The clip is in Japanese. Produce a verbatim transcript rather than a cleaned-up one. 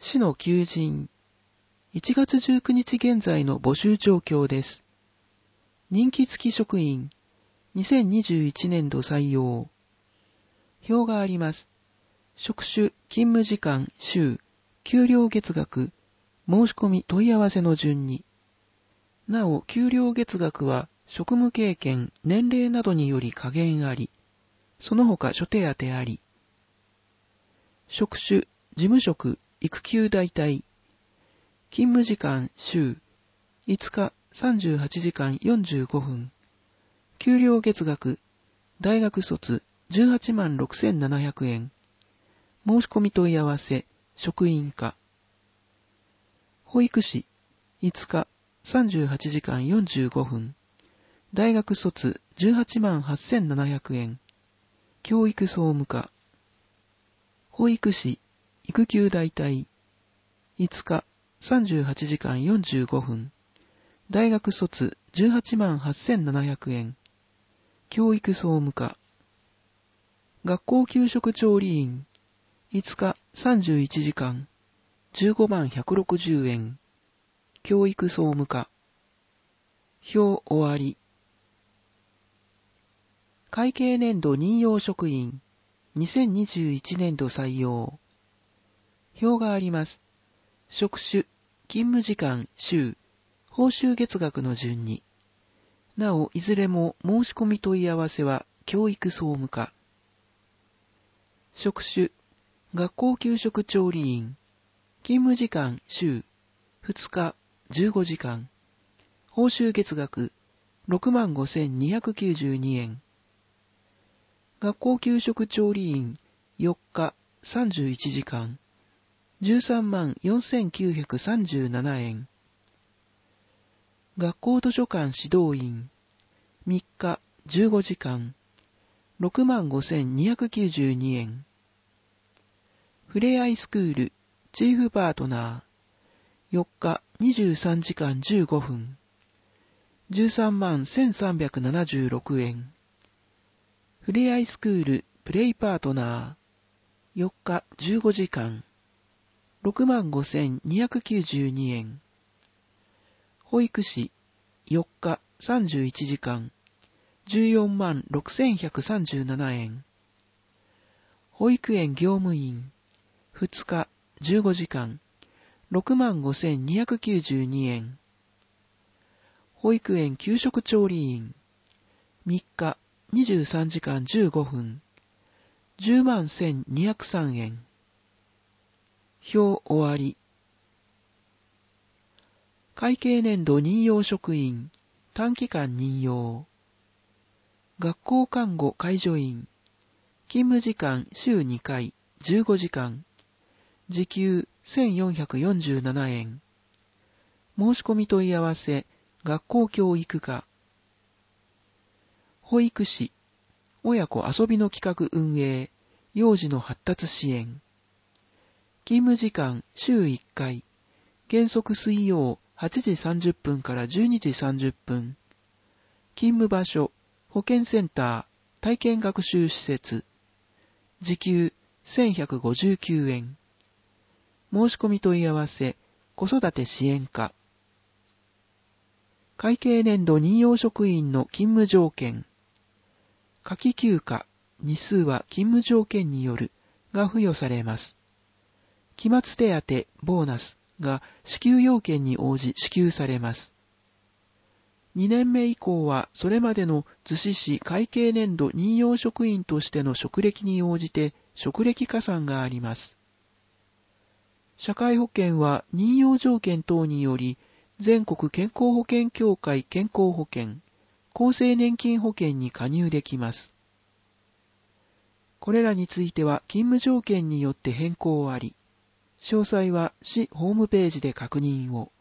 市の求人。いちがつじゅうくにち現在の募集状況です。任期付き職員。にせんにじゅういちねんど採用。表があります。職種、勤務時間、週、給料月額、申し込み問い合わせの順に。なお、給料月額は職務経験、年齢などにより加減あり、その他諸手当あり。職種、事務職、育休代替。勤務時間、週、いつかさんじゅうはちじかんよんじゅうごふん。給料月額、大学卒じゅうはちまんろくせんななひゃくえん。申し込み問い合わせ、職員課。保育士、いつかさんじゅうはちじかんよんじゅうごふん。大学卒じゅうはちまんはっせんななひゃくえん。教育総務課。保育士、育休代替。いつかさんじゅうはちじかんよんじゅうごふん。大学卒じゅうはちまんはっせんななひゃくえん。教育総務課。学校給食調理員。いつかさんじゅういちじかん。じゅうごまんひゃくろくじゅうえん。教育総務課。表終わり。会計年度任用職員。にせんにじゅういちねんど採用。表があります。職種、勤務時間、週、報酬月額の順に。なお、いずれも申し込み問い合わせは教育総務課。職種、学校給食調理員。勤務時間、週、ふつか、じゅうごじかん。報酬月額、ろくまんごせんにひゃくきゅうじゅうにえん。学校給食調理員、よっか、さんじゅういちじかん。じゅうさんまんよんせんきゅうひゃくさんじゅうななえん。学校図書館指導員、みっか、じゅうごじかん。ろくまんごせんにひゃくきゅうじゅうにえん。ふれあいスクール、チーフパートナー、よっか、にじゅうさんじかんじゅうごふん。じゅうさんまんせんさんびゃくななじゅうろくえん。ふれあいスクール、プレイパートナー、よっか、じゅうごじかん。ろくまんごせんにひゃくきゅうじゅうにえん。保育士、よっか、さんじゅういちじかん。じゅうよんまんろくせんひゃくさんじゅうななえん。保育園業務員、ふつか、じゅうごじかん。ろくまんごせんにひゃくきゅうじゅうにえん。保育園給食調理員、みっか、にじゅうさんじかんじゅうごふん。じゅうまんせんにひゃくさんえん。表終わり。会計年度任用職員、短期間任用。学校看護介助員。勤務時間週にかい、じゅうごじかん。時給せんよんひゃくよんじゅうななえん。申し込み問い合わせ、学校教育課。保育士、親子遊びの企画運営、幼児の発達支援。勤務時間週いっかい、原則水曜はちじさんじゅっぷんからじゅうにじさんじゅっぷん。勤務場所、保健センター、体験学習施設。時給せんひゃくごじゅうきゅうえん。申し込み問い合わせ、子育て支援課。会計年度任用職員の勤務条件。夏季休暇、日数は勤務条件によるが付与されます。期末手当、ボーナスが支給要件に応じ支給されます。にねんめ以降はそれまでの逗子市会計年度任用職員としての職歴に応じて職歴加算があります。社会保険は任用条件等により全国健康保険協会健康保険、厚生年金保険に加入できます。これらについては勤務条件によって変更あり、詳細は市ホームページで確認を。